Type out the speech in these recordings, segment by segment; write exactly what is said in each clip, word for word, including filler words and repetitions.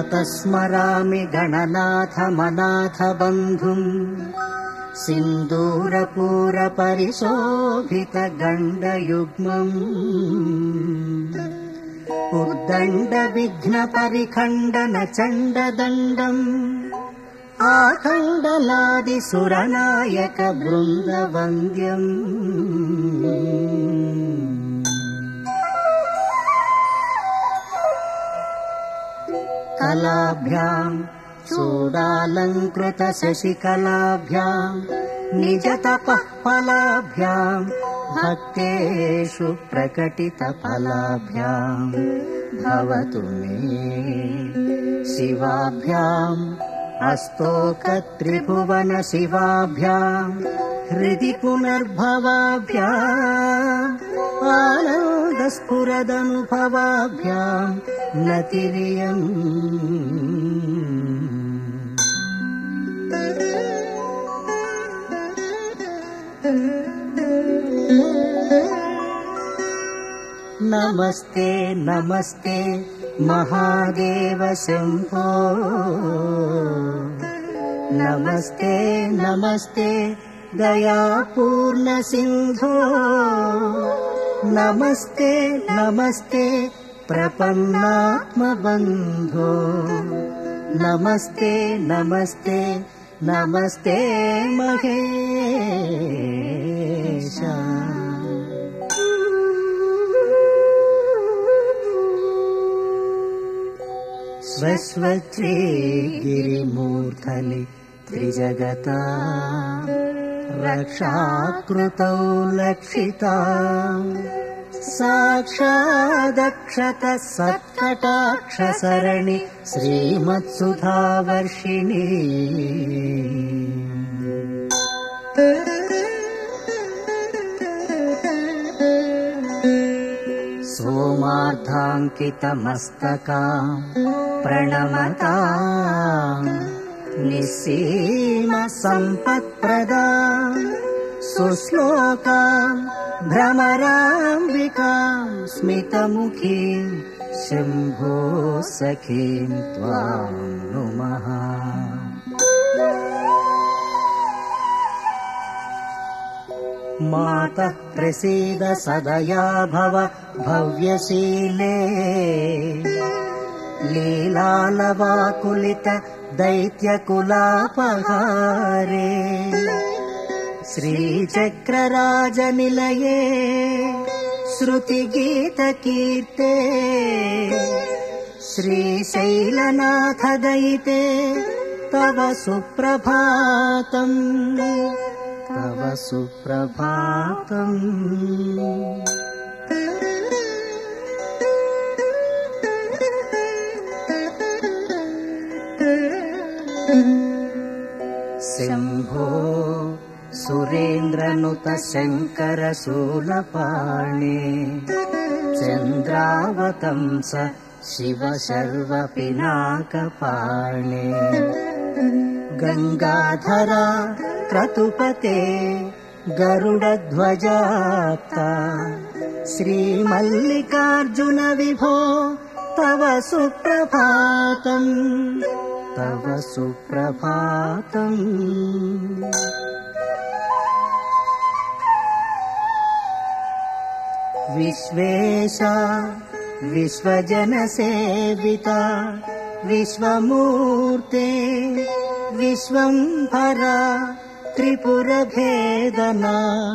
सततः स्मरामि गणनाथमनाथ बन्धुम् सिन्दूरपूरपरिशोभितगण्डयुग्मम् उद्दण्डविघ्नपरिखण्डनचण्डदण्डम् आखण्डलादिसुरनायकवृन्दवन्द्यम् कलाभ्याम् चूडालङ्कृतशशिकलाभ्याम् निजतपः फलाभ्याम् भक्तेषु प्रकटितफलाभ्याम् भवतु मे शिवाभ्याम् अस्तोकत्रिभुवन शिवाभ्याम् हृदि पुनर्भवाभ्याम् आनन्दस्फुरदनुभवाभ्याम् नतिरियम् नमस्ते नमस्ते महादेव शम्भो नमस्ते नमस्ते दयापूर्ण सिन्धो नमस्ते नमस्ते प्रपन्नात्मबन्धो नमस्ते नमस्ते नमस्ते महेश स्वस्वच्छ्री गिरिमूर्धनि त्रिजगता रक्षाकृतौ लक्षिता साक्षादक्षतः सत्कटाक्षसरणि श्रीमत्सुधावर्षिणी सोमार्धाङ्कितमस्तका प्रणमता निस्सीम सम्पत्प्रदा सुश्लोकाम् भ्रमराम्बिकाम् स्मितमुखीम् शम्भो सखीम् त्वाम् नुमः मातः प्रसीद सदया भव भव्यशीले लीलालवाकुलित दैत्यकुलापहारे श्रीचक्रराजनिलये श्रुतिगीतकीर्ते श्रीशैलनाथदयिते तव सुप्रभातम् तव सुप्रभातम् शम्भो सुरेन्द्रनुत शङ्कर शूलपाणे चन्द्रावतंस शिव शर्व पिनाकपाणे गङ्गाधरा क्रतुपते गरुडध्वजाप्ता श्रीमल्लिकार्जुन विभो तव सुप्रभातम् तव सुप्रभातम् विश्वेशा विश्वजनसेविता विश्वमूर्ते विश्वम्भरा त्रिपुरभेदना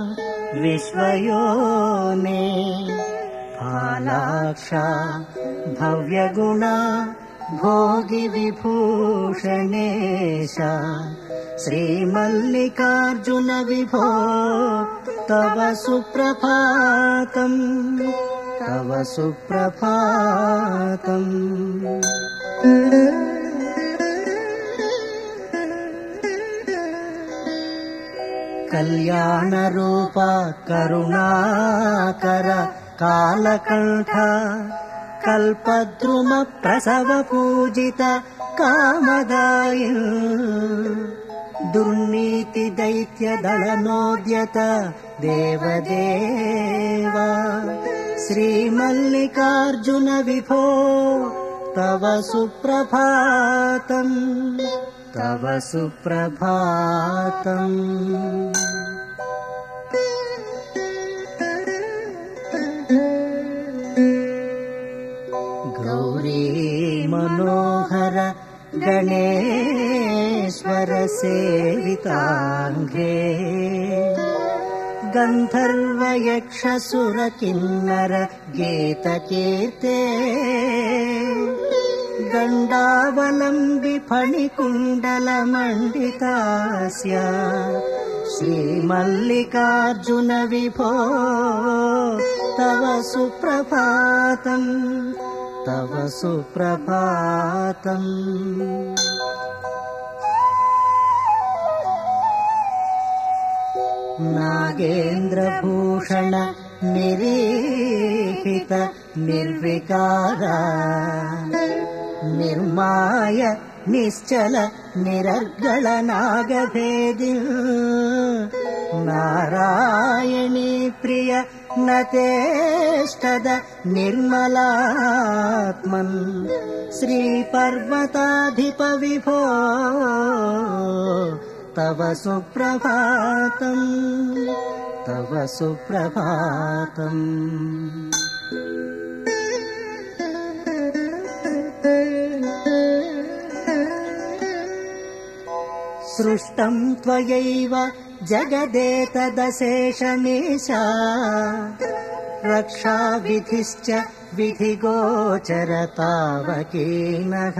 विश्वयोने फालाक्षा भव्यगुणा भोगि विभूषणेशा श्रीमल्लिकार्जुन विभो तव सुप्रभातम् तव सुप्रभातम् कल्याणरूपा करुणाकर कालकण्ठ कल्पद्रुम प्रसव पूजित कामदाय दुर्नीति दैत्य दलनोद्यत देवदेवा श्रीमल्लिकार्जुन विभो तव सुप्रभातम् तव सुप्रभातम् गौरी मनोहर गणेश्वर सेविताङ्घ्रे गन्धर्व यक्षसुर किन्नर गीतकीर्ते गण्डावलम्बि फणिकुण्डलमण्डितास्य श्रीमल्लिकार्जुन विभो तव सुप्रभातम् तव सुप्रभातम् नागेन्द्रभूषण निरीहित निर्विकार निर्माय निश्चल निरर्गल नागभेदि नारायणी प्रिय नतेष्टद निर्मलात्मन् श्रीपर्वताधिप विभो तव सुप्रभातम् तव सुप्रभातम् सृष्टम् त्वयैव जगदेतदशेषमीशा रक्षाविधिश्च विधिगोचरतावकीनः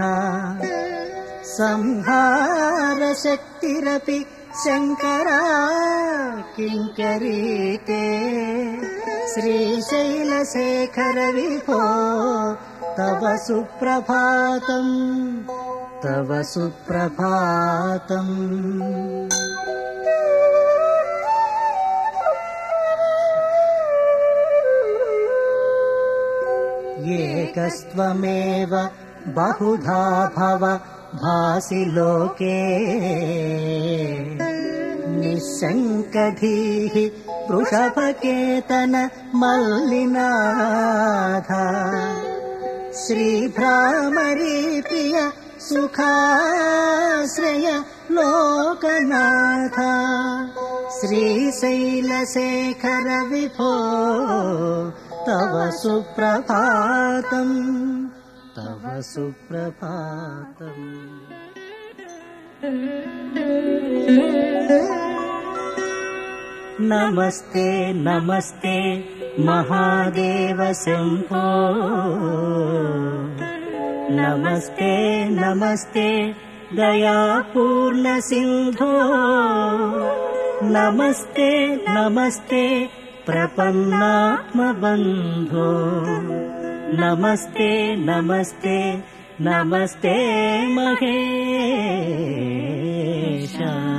संहारशक्तिरपि शङ्करा किङ्करीते श्रीशैलशेखर विभो तव सुप्रभातम् तव सुप्रभातम् एकस्त्वमेव बहुधा भव भासि लोके निःशङ्कधीः वृषभकेतन मल्लिनाथ श्रीभ्रामरी प्रिय सुखाश्रय लोकनाथ श्रीशैलशेखर विभो तव सुप्रभातम् तव सुप्रभातम् नमस्ते नमस्ते महादेव शम्भो नमस्ते नमस्ते दयापूर्ण सिन्धो नमस्ते नमस्ते प्रपन्नात्मबन्धो नमस्ते नमस्ते नमस्ते महेश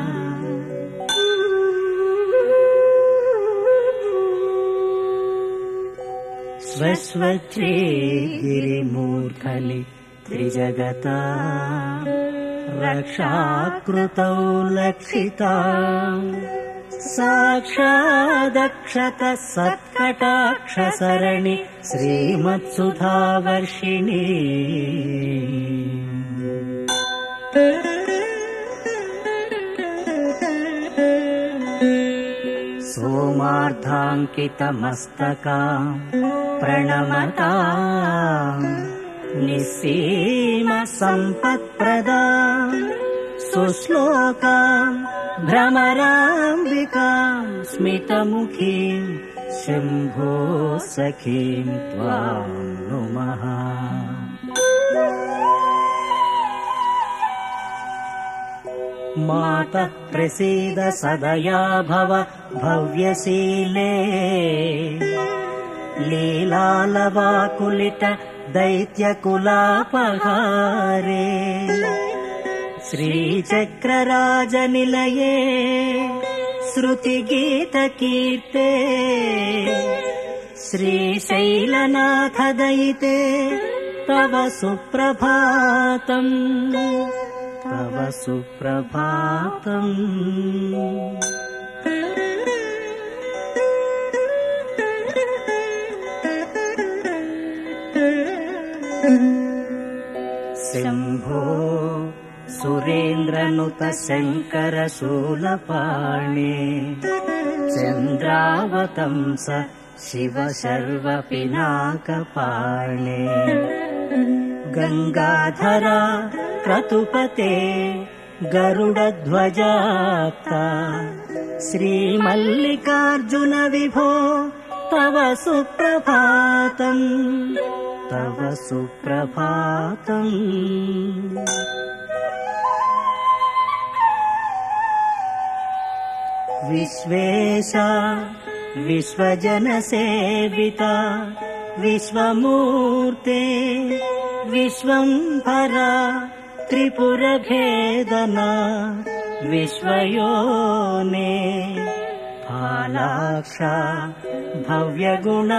स्वस्वच्छ्रे गिरिमूर्धनि त्रिजगता रक्षाकृतौ लक्षिता साक्षादक्षत सत्कटाक्षसरणि श्रीमत्सुधावर्षिणी सोमार्धाङ्कितमस्तका प्रणमता निस्सीम सम्पत्प्रदा सुश्लोकाम् भ्रमराम्बिकाम् स्मितमुखीम् शम्भो सखीम् त्वाम् नुमः मातः प्रसीद सदया भव भव्यशीले लीलालवाकुलित दैत्यकुलापहारे श्रीचक्रराजनिलये श्रुतिगीतकीर्ते श्रीशैलनाथ दयिते तव सुप्रभातम् तव सुप्रभातम् शङ्करनुत शङ्करशूलपाणे चन्द्रावतंस शिव शर्वपिनाकपाणे गङ्गाधरा क्रतुपते गरुडध्वजाप्ता श्रीमल्लिकार्जुन विभो तव सुप्रभातम् तव सुप्रभातम् विश्वेशा विश्वजनसेविता विश्वमूर्ते विश्वम्भरा त्रिपुरभेदना विश्वयोने फालाक्षा भव्यगुणा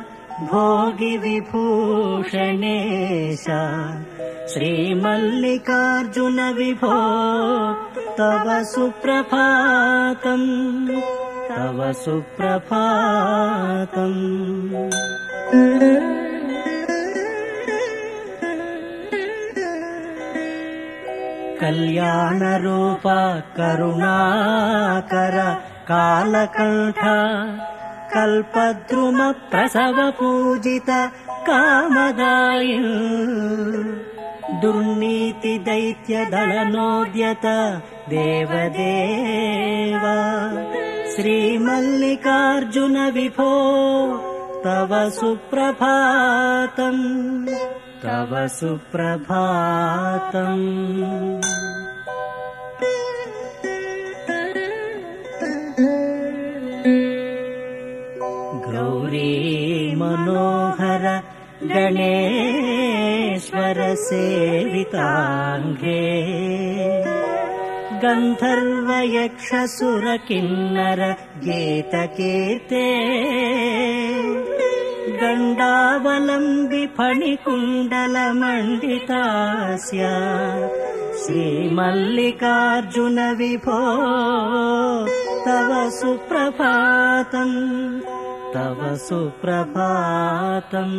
भोगिविभूषणेशा श्रीमल्लिकार्जुन विभो तव सुप्रभातम् तव सुप्रभातम् कल्याणरूपा करुणाकर कालकण्ठा कल्पद्रुमप्रसवपूजित कामदायि दुर्नीतिदैत्यदलनोद्यत देवदेवा श्रीमल्लिकार्जुन विभो तव सुप्रभातम् तव सुप्रभातम् गौरी मनोहर गणेश्वर सेविताङ्गे गन्धर्व यक्षसुर किन्नर गीतकीर्ते गण्डावलम्बि फणिकुण्डलमण्डितास्या श्रीमल्लिकार्जुन विभो तव सुप्रभातम् तव सुप्रभातम्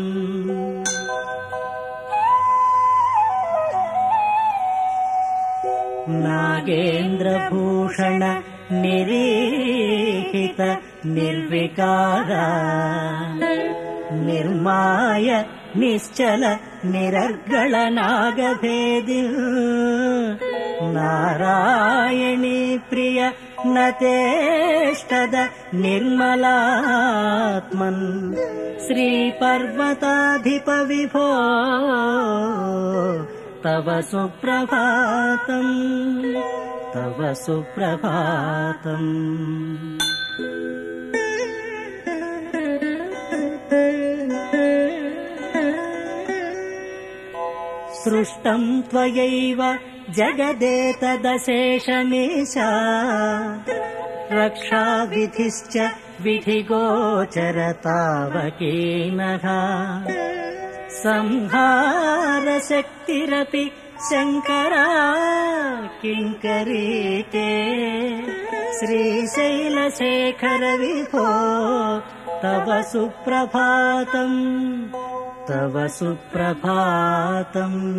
नागेन्द्रभूषण निरीहित निर्विकारा निर्माय निश्चल निरर्गल नागभेदि नारायणी प्रिय नतेष्टद निर्मलात्मन् श्रीपर्वताधिप विभो तव सुप्रभातम् तव सुप्रभातम् सृष्टम् त्वयैव जगदेतदशेषमेषा रक्षाविधिश्च विधिगोचरतावकीनः संहारशक्तिरपि शङ्करा किङ्करीते श्रीशैलशेखर विभो तव सुप्रभातम् तव सुप्रभातम्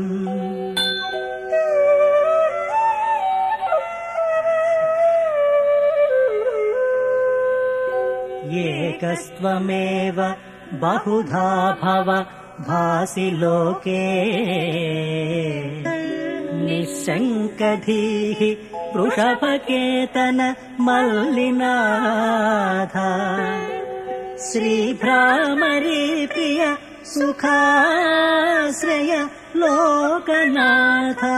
एकस्त्वमेव बहुधा भव भासि लोके निःशङ्कधीः वृषभकेतन मल्लिनाथ श्रीभ्रामरी प्रिय सुखाश्रय लोकनाथ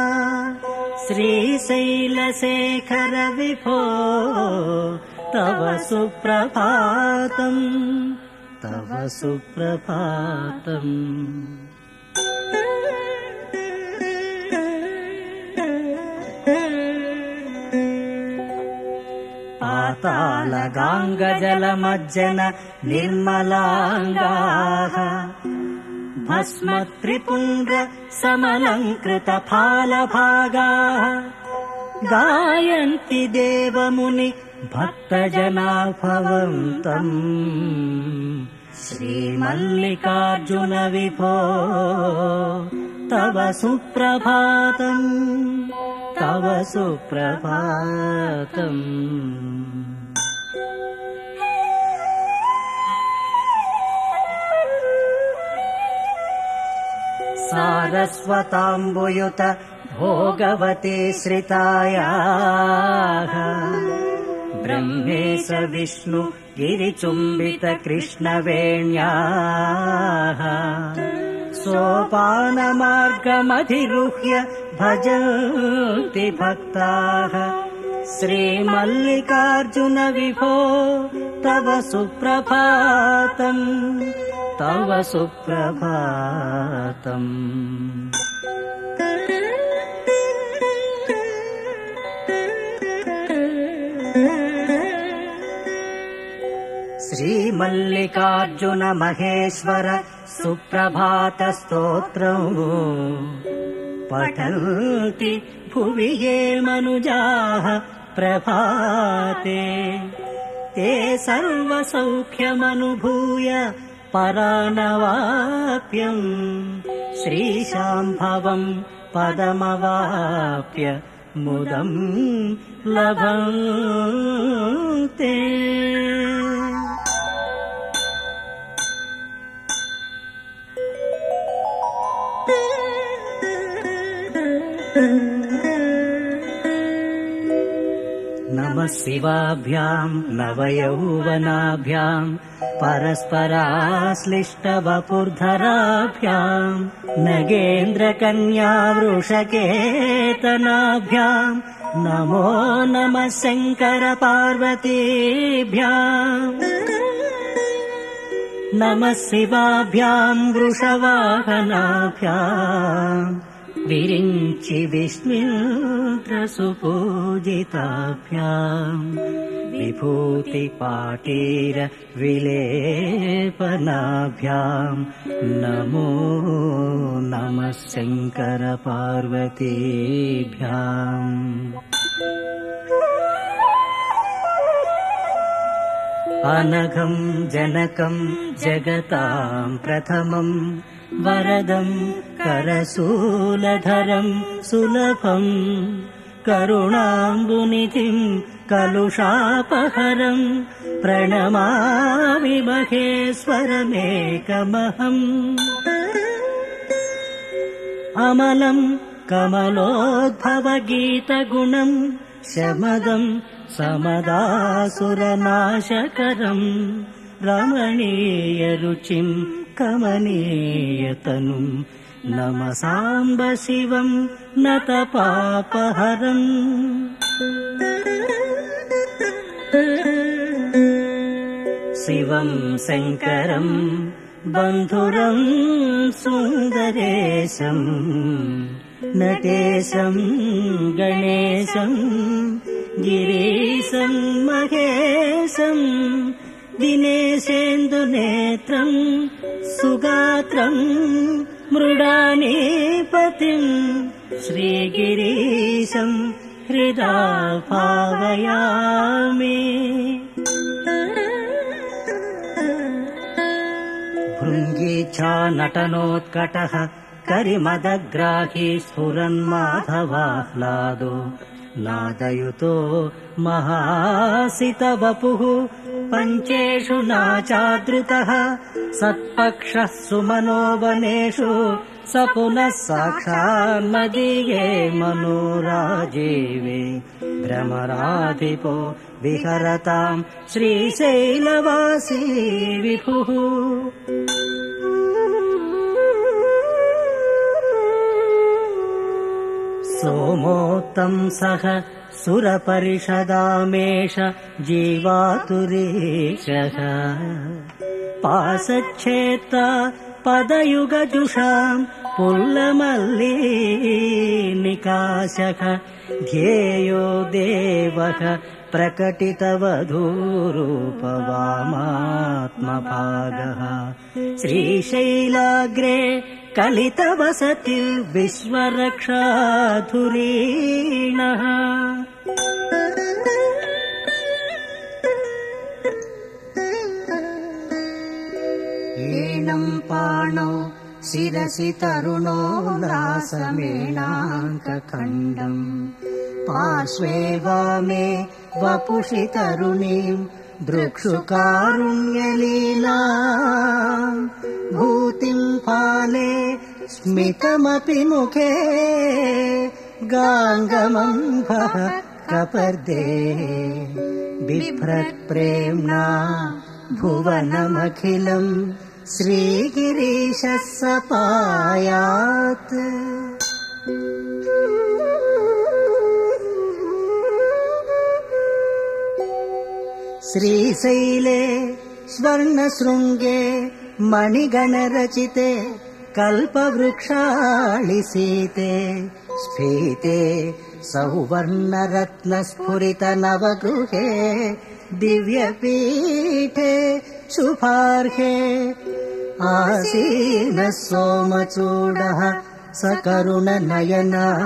श्रीशैलशेखर विभो तव सुप्रभातम् तव सुप्रभातम् पातालगाङ्गजलमज्जन निर्मलाङ्गाः भस्मत्रिपुण्ड्र समलङ्कृत फालभागाः गायन्ति देवमुनि भक्तजना भवन्तम् श्रीमल्लिकार्जुन विभो तव सुप्रभातम् तव सुप्रभातम्। सारस्वताम्बुयुत भोगवती श्रितायाः ब्रह्मेश विष्णु गिरिचुम्बित कृष्णवेण्याः सोपानमार्गमधिरुह्य भजन्ति भक्ताः श्रीमल्लिकार्जुन विभो तव सुप्रभातम् तव सुप्रभातम्। श्रीमल्लिकार्जुन महेश्वर सुप्रभात स्तोत्रम् पठन्ति भुवि ये मनुजाः प्रभाते ते सर्वसौख्यमनुभूय परानवाप्यम् श्रीशाम्भवम् पदमवाप्य मुदम् लभन्ते। नमः शिवाभ्याम् नवयौवनाभ्याम् परस्पराश्लिष्टवपुर्धराभ्याम् नगेन्द्रकन्या वृषकेतनाभ्याम् नमो नमः शङ्कर पार्वतीभ्याम्। नमः शिवाभ्याम् वृषवाहनाभ्याम् विरिञ्चि विष्णुन्द्रसुपूजिताभ्याम् विभूतिपाटीर विलेपनाभ्याम् नमो नमः शङ्कर पार्वतीभ्याम्। अनघम् जनकम् जगताम् प्रथमम् वरदम् करशूलधरम् सुलभम् करुणाम्बुनिधिम् कलुषापहरम् प्रणमामि महेश्वरमेकमहम्। अमलम् कमलोद्भवगीतगुणम् शमदम् समदासुरनाशकरम् रमणीयरुचिम् कमनीयतनुम् नमः साम्ब शिवम् नतपापहरम्। शिवम् शङ्करम् बन्धुरम् सुन्दरेशम् नटेशम् गणेशम् गिरीशम् महेशम् दिनेशेन्दुनेत्रम् सुगात्रम् मृडानीपतिम् श्रीगिरीशम् हृदा भावयामि। भृङ्गीच्छा नटनोत्कटः करिमदग्राही स्फुरन्माधवाह्लादो नादयुतो महासितवपुः पञ्चेषु नाचादृतः सत्पक्षः सुमनो वनेषु स पुनः साक्षान्मदीये मनोराजीवे भ्रमराधिपो विहरताम् श्रीशैलवासी विभुः। सोमोत्तंसः सुरपरिषदामेष जीवातुरीशः पासच्छेत्ता पदयुगजुषाम् पुल्लमल्लीनिकाशः ध्येयो देवः प्रकटितवधूरूपवामात्मभागः श्रीशैलाग्रे कलितवसतिर्विश्वरक्षाधुरीणः। शिरसि तरुणोल्लासमेणाङ्कखण्डम् पार्श्वे वामे वपुषि तरुणीम् दृक्षुकारुण्यलीला भूतिम् फाले स्मितमपि मुखे गाङ्गमम्भः कपर्दे बिभ्रत्प्रेम्णा भुवनमखिलम् श्रीगिरीशः सपायात् श्रीशैले स्वर्णशृङ्गे मणिगणरचिते कल्पवृक्षाळिसीते स्फीते सौवर्णरत्नस्फुरितनवगृहे दिव्यपीठे शुभार्हे आसीनः सोमचूडः सकरुणनयनः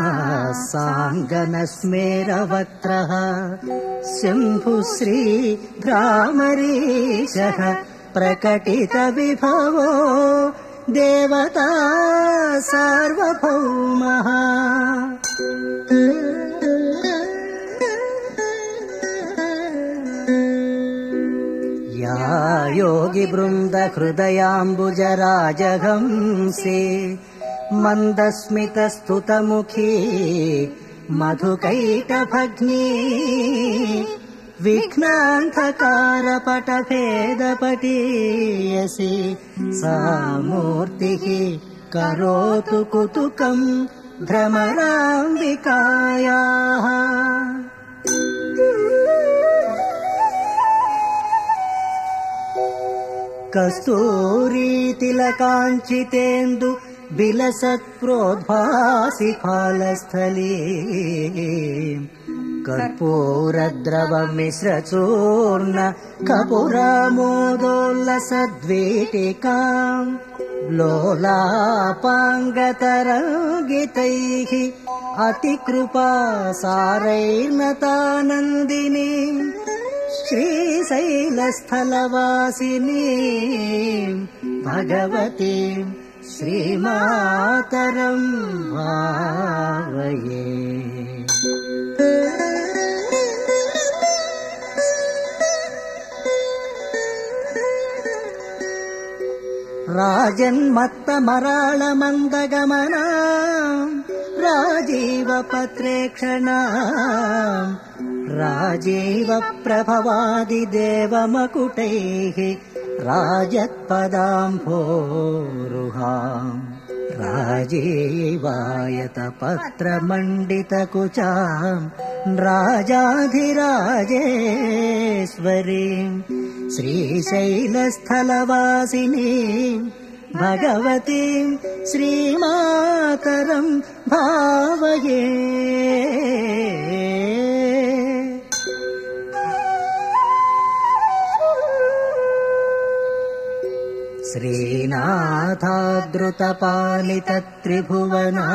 साङ्गनस्मेरवक्त्रः शम्भुश्री भ्रामरीशः प्रकटितविभवो देवता सार्वभौमः या योगिवृन्द हृदयाम्बुजराजहंसी मन्दस्मितस्तुतमुखी मधुकैटभग्नी विघ्नान्धकारपटभेदपटीयसी सा मूर्तिः करोतु कुतुकम् भ्रमराम्बिकायाः कस्तूरीतिलकाञ्चितेन्दु बिलसत्प्रोद्भासि फालस्थली कर्पूरद्रवमिश्रचूर्ण कपुरमोदोल्लसद्वीटिकाम् लोलापाङ्गतरङ्गितैः अतिकृपासारैर्नतानन्दिनी श्रीशैलस्थलवासिनी भगवतीम् श्रीमातरम् भावये। राजन्मत्तमराळमन्दगमना राजीवपत्रेक्षणा राजीवप्रभवादिदेवमकुटैः राजत्पदाम्भोरुहाम् राजीवायतपत्रमण्डितकुचाम् राजाधिराजेश्वरीम् श्रीशैलस्थलवासिनीम् भगवतीम् श्रीमातरम् भावये। श्रीनाथादृतपालितत्रिभुवना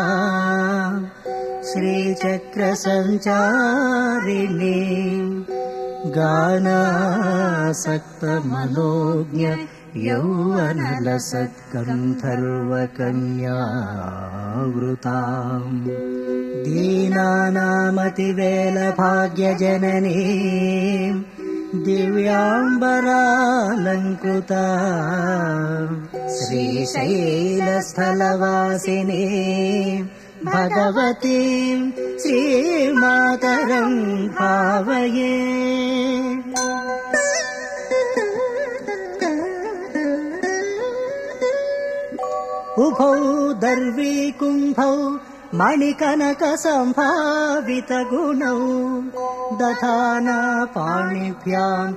श्रीचक्रसञ्चारिणी गानासक्तमनोज्ञ यौवनलसत्कन्धर्वकन्यावृताम् दीनानामतिवेलभाग्यजननीम् दिव्याम्बरालङ्कृता श्रीशैलस्थलवासिनी भगवतीम् श्रीमातरम् भावये। उभौ दर्वीकुम्भौ मणिकनकसम्भावितगुणौ दधाना पाणिभ्याम्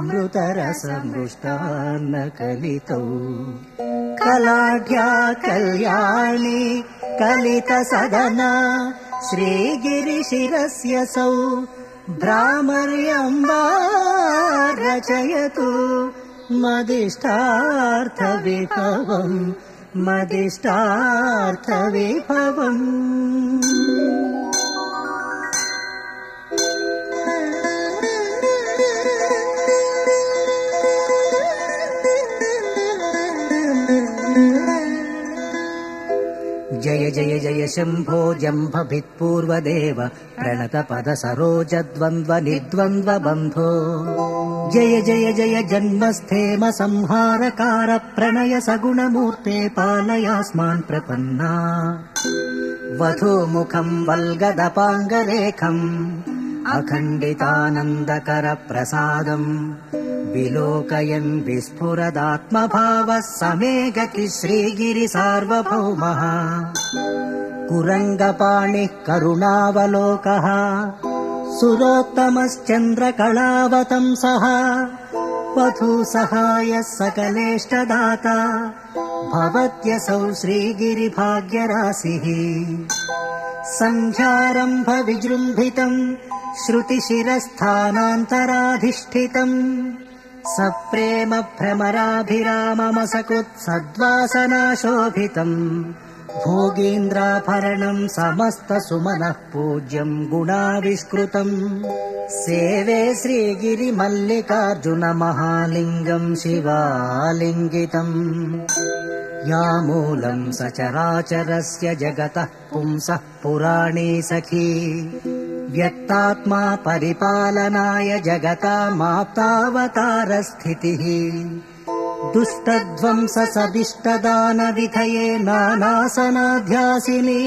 अमृतरसमृष्टान्नकलितौ कलाढ्या कल्याणी कलितसदना श्रीगिरिशिरस्य सौ भ्रामर्यम्बा रचयतु मदिष्टार्थविभवम् मदिष्टार्थविभवम्। जय जय शम्भो जम्भभित्पूर्वदेव प्रणतपद सरोजद्वन्द्व निर्द्वन्द्व बन्धो जय जय जय जन्मस्थेम संहारकार प्रणय सगुणमूर्ते पालयास्मान् प्रपन्ना वधूमुखम् वल्गदपाङ्गलेखम् अखण्डितानन्दकर प्रसादम् विलोकयन् विस्फुरदात्मभावः समे गति श्रीगिरि सार्वभौमः कुरङ्गपाणिः करुणावलोकः सुरोत्तमश्चन्द्रकलावतंसः वधूसहायः सकलेष्टदाता भवत्यसौ श्रीगिरिभाग्यराशिः सन्ध्यारम्भ विजृम्भितम् श्रुतिशिरस्थानान्तराधिष्ठितम् सप्रेम भ्रमराभिराममसकृत् सद्वासनाशोभितम् भोगीन्द्राभरणम् समस्तसुमनः पूज्यम् गुणाविष्कृतम् सेवे श्रीगिरिमल्लिकार्जुन महालिङ्गम् शिवालिङ्गितम् यामूलम् सचराचरस्य जगतः पुंसः पुराणी सखी व्यक्तात्मा परिपालनाय जगतामाप्तावतारस्थितिः दुष्टध्वंस सदिष्टदानविधये नानासनाध्यासिनी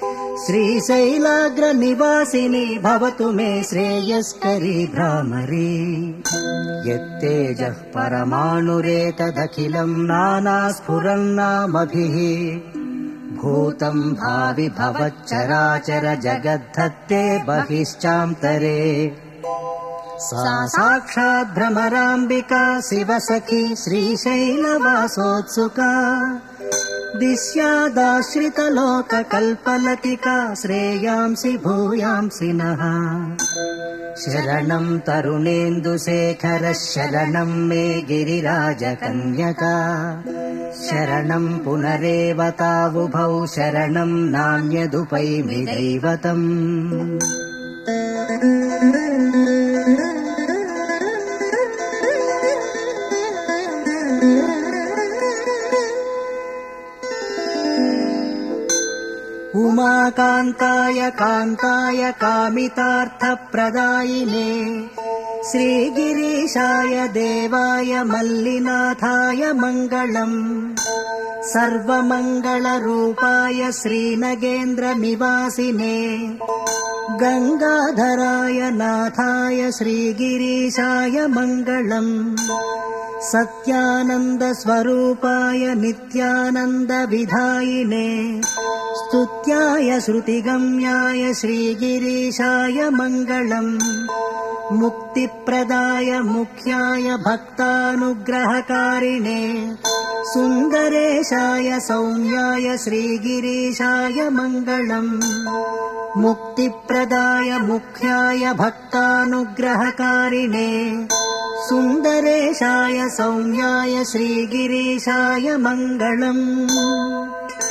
श्रीशैलाग्रनिवासिनी भवतु मे श्रेयस्करी भ्रामरी यत्तेजः परमाणुरेतदखिलम् नानास्फुरन्नामभिः भूतम् भावि भवच्चराचर जगद्धत्ते बहिश्चान्तरे सा साक्षात् भ्रमराम्बिका शिवसखी श्रीशैलवासोत्सुका दिश्यादाश्रितलोककल्पलतिका श्रेयांसि भूयांसि नः शरणम् तरुणेन्दुशेखरः शरणम् मे गिरिराजकन्यका शरणम् पुनरेव तावुभौ शरणम् नान्यदुपैमि दैवतम् उमाकान्ताय कान्ताय कामितार्थप्रदायिने श्रीगिरीशाय देवाय मल्लिनाथाय मङ्गलम् सर्वमङ्गलरूपाय श्रीनगेन्द्रनिवासिने गङ्गाधराय नाथाय श्रीगिरीशाय मङ्गलम् सत्यानन्दस्वरूपाय नित्यानन्दविधायिने स्तुत्याय श्रुतिगम्याय श्रीगिरीशाय मङ्गलम् मुक्तिप्रदाय मुख्याय भक्तानुग्रहकारिणे सुन्दरेशाय सौम्याय श्रीगिरीशाय मङ्गलम् मुक्तिप्रदाय मुख्याय भक्तानुग्रहकारिणे सुन्दरेशाय सौम्याय श्रीगिरीशाय मङ्गलम्।